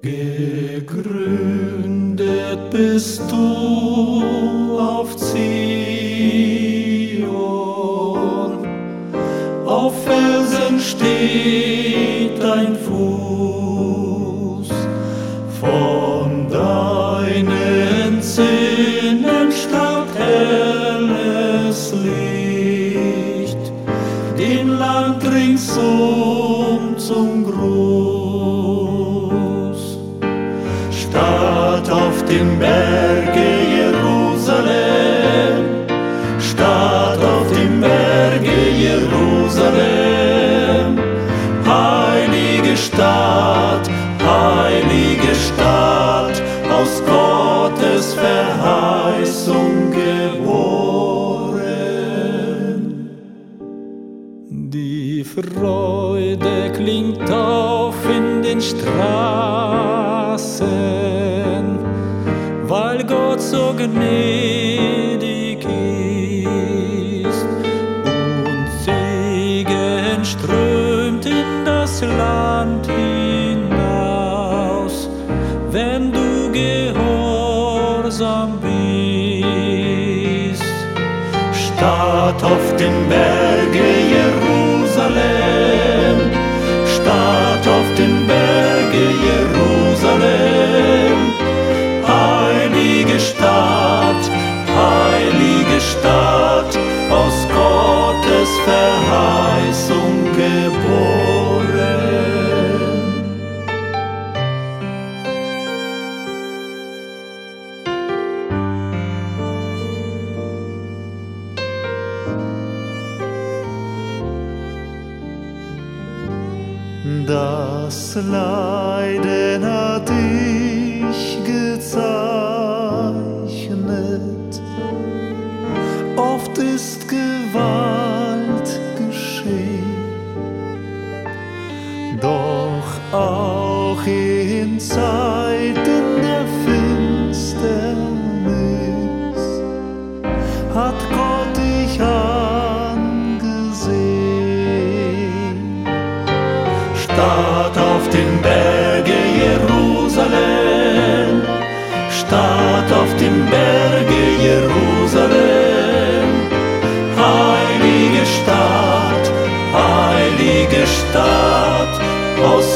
Gegründet bist du auf Zion, auf Felsen steht dein Fuß, von deinen Zinnen strahlt helles Licht, den Land ringsum zum Gruß. Stadt auf dem Berge Jerusalem, Stadt auf dem Berge Jerusalem, heilige Stadt, aus Gottes Verheißung geboren. Die Freude klingt auf in den Straßen, weil Gott so gnädig ist, und Segen strömt in das Land hinaus, wenn du gehorsam bist. Stadt auf dem Berge Jerusalem, Stadt auf dem Berge Jerusalem, heilige Stadt, aus Gottes Verheißung geboren. Das Leiden hat dich gezeichnet, oft ist Gewalt geschehen, doch auch in Zeiten der Finsternis hat Gott dich angesehen. Stadt auf dem Berge Jerusalem, Stadt auf dem Berge Jerusalem, heilige Stadt, aus